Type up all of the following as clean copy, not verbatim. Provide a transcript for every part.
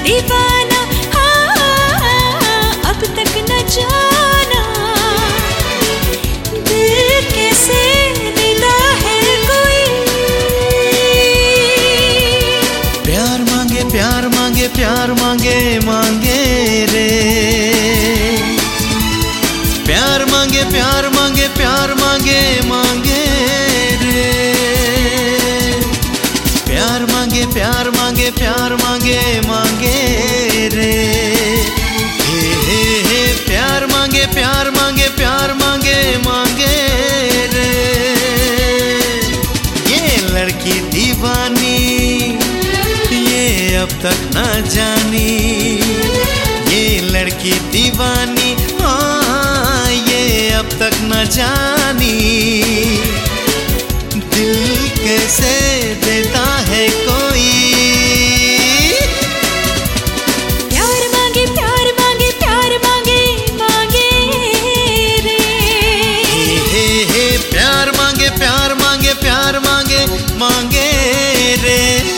दीवाना, हाँ, अब तक न जाना दिल कैसे देता है कोई। प्यार मांगे प्यार मांगे प्यार मांगे मांगे रे, प्यार मांगे प्यार मांगे प्यार मांगे मांगे रे, प्यार मांगे प्यार मांगे प्यार मांगे मांगे रे, हे प्यार मांगे प्यार मांगे प्यार मांगे मांगे रे। ये लड़की दीवानी ये अब तक न जानी, ये लड़की दीवानी हाँ ये अब तक न जानी दिल कैसे देता है कोई। प्यार मांगे प्यार मांगे प्यार मांगे मांगे रे, हे प्यार मांगे प्यार मांगे प्यार मांगे मांगे रे।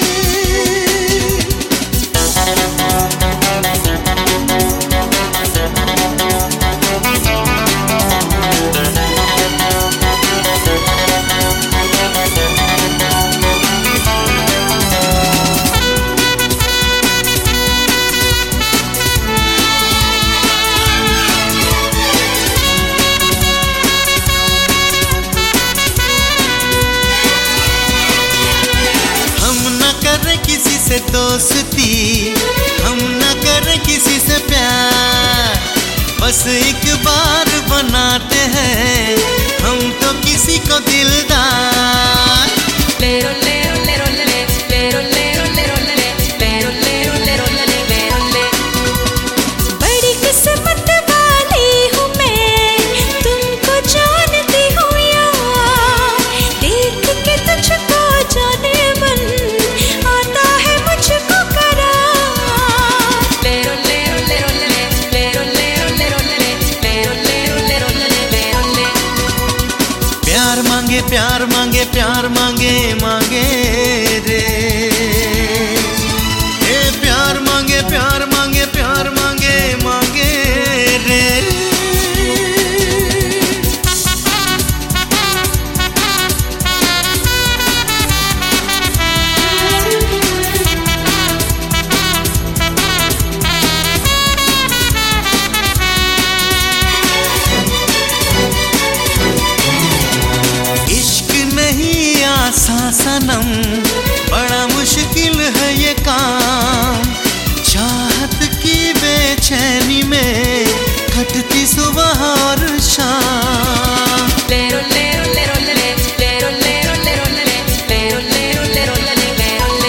किसी से दोस्ती हम न करें किसी से प्यार, बस एक बार बनाते हैं हम तो किसी को दिलदार। लेरो लेरो लेरो ले लेरो लेरो लेरो ले लेरो लेरो लेरो ले लेरो ले। बड़ी किस्मत वाली हूँ मैं तुमको जानती हूँ यार, देख के तुझको जाने मन आता है मुझको करार। लेरो लेरो लेरो ले लेरो लेरो लेरो ले लेरो लेरो लेरो ले लेरो ले। प्यार मांगे प्यार मांगे प्यार मांगे मांगे रे, हे प्यार मांगे प्यार मांगे प्यार मांगे मांगे रे। सनम बड़ा मुश्किल है ये काम, चाहत की बेचैनी में कटती सुबह और शाम। लेरो लेरो लेरो ले लेरो लेरो लेरो ले लेरो लेरो लेरो ले लेरो ले।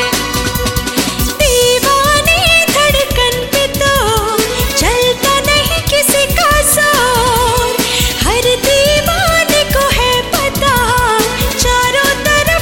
दीवानी धड़कन पे तो चलता नहीं किसी का जोर, हर दीवाने को है पता चारों तरफ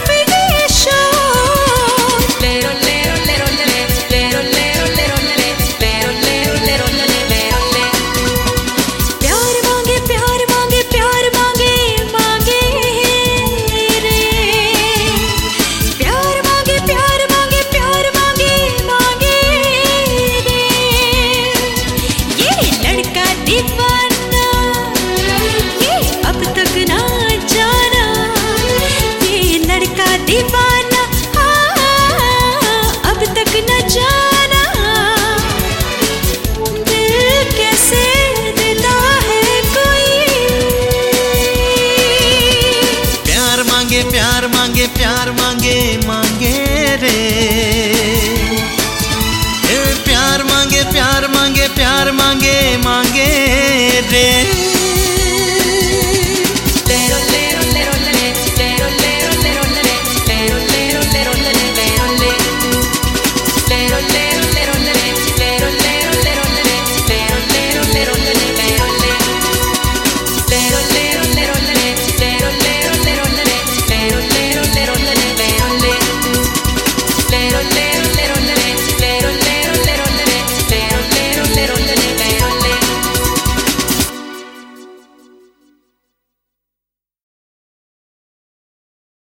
दीवाना, हाँ, अब तक न जाना दिल कैसे देता है कोई। प्यार मांगे प्यार मांगे प्यार मांगे मांगे रे, प्यार मांगे प्यार मांगे प्यार मांगे मांगे रे।